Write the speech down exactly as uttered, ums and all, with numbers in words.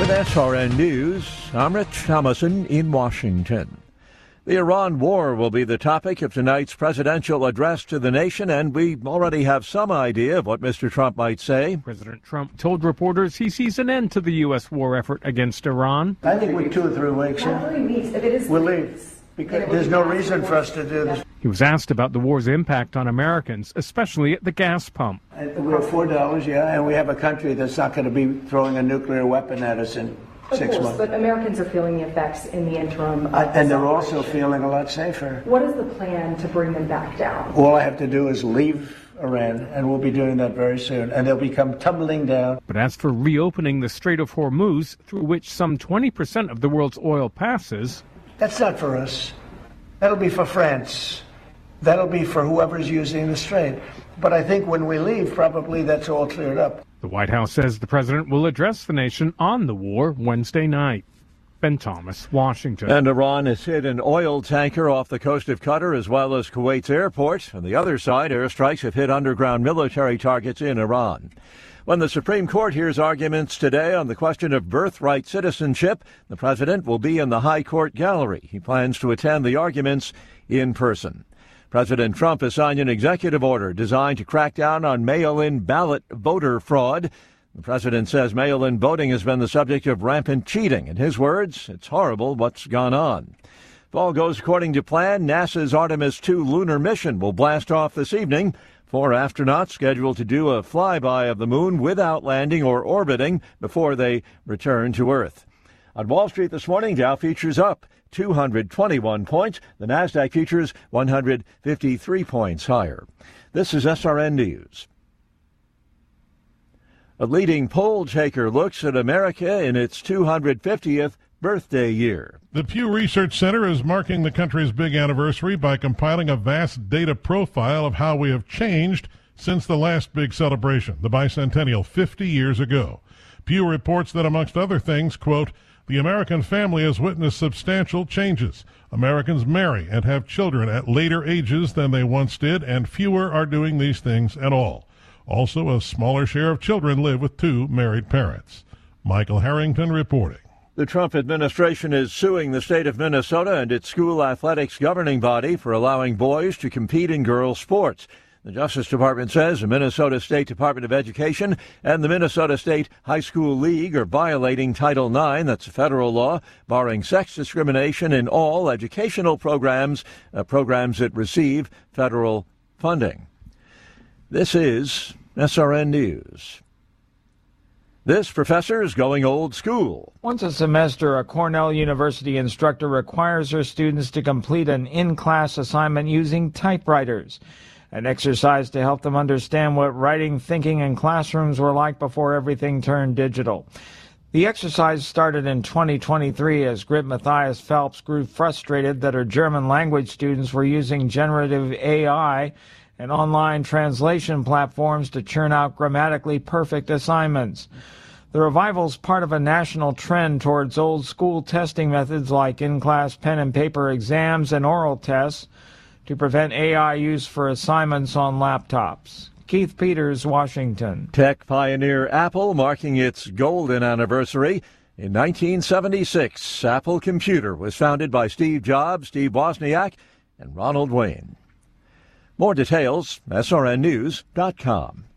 With S R N News, I'm Rich Thomason in Washington. The Iran war will be the topic of tonight's presidential address to the nation, and we already have some idea of what Mister Trump might say. President Trump told reporters he sees an end to the U S war effort against Iran. I think we're two or three weeks. Not three weeks, if it is we'll leave. Because there's no reason for us to do this. He was asked about the war's impact on Americans, especially at the gas pump. We're four dollars, yeah, and we have a country that's not going to be throwing a nuclear weapon at us in of six course, months. But Americans are feeling the effects in the interim. Uh, and they're also feeling a lot safer. What is the plan to bring them back down? All I have to do is leave Iran, and we'll be doing that very soon, and they'll become tumbling down. But as for reopening the Strait of Hormuz, through which some twenty percent of the world's oil passes... That's not for us. That'll be for France. That'll be for whoever's using the strait. But I think when we leave, probably that's all cleared up. The White House says the president will address the nation on the war Wednesday night. Ben Thomas, Washington. And Iran has hit an oil tanker off the coast of Qatar as well as Kuwait's airport. On the other side, airstrikes have hit underground military targets in Iran. When the Supreme Court hears arguments today on the question of birthright citizenship, the president will be in the High Court gallery. He plans to attend the arguments in person. President Trump has signed an executive order designed to crack down on mail-in ballot voter fraud. The president says mail-in voting has been the subject of rampant cheating. In his words, it's horrible what's gone on. If all goes according to plan, NASA's Artemis two lunar mission will blast off this evening. Four astronauts scheduled to do a flyby of the moon without landing or orbiting before they return to Earth. On Wall Street this morning, Dow futures up two hundred twenty-one points. The Nasdaq futures one hundred fifty-three points higher. This is S R N News. A leading poll taker looks at America in its two hundred fiftieth birthday year. The Pew Research Center is marking the country's big anniversary by compiling a vast data profile of how we have changed since the last big celebration, the bicentennial fifty years ago. Pew reports that, amongst other things, quote, the American family has witnessed substantial changes. Americans marry and have children at later ages than they once did, and fewer are doing these things at all. Also, a smaller share of children live with two married parents. Michael Harrington reporting. The Trump administration is suing the state of Minnesota and its school athletics governing body for allowing boys to compete in girls' sports. The Justice Department says the Minnesota State Department of Education and the Minnesota State High School League are violating Title nine, that's a federal law, barring sex discrimination in all educational programs, uh, programs that receive federal funding. This is S R N News. This professor is going old school. Once a semester, a Cornell University instructor requires her students to complete an in-class assignment using typewriters, an exercise to help them understand what writing, thinking, and classrooms were like before everything turned digital. The exercise started in twenty twenty-three as Grit Matthias Phelps grew frustrated that her German language students were using generative A I and online translation platforms to churn out grammatically perfect assignments. The revival is part of a national trend towards old-school testing methods like in-class pen and paper exams and oral tests to prevent A I use for assignments on laptops. Keith Peters, Washington. Tech pioneer Apple marking its golden anniversary. In nineteen seventy-six, Apple Computer was founded by Steve Jobs, Steve Wozniak, and Ronald Wayne. More details, S R N news dot com.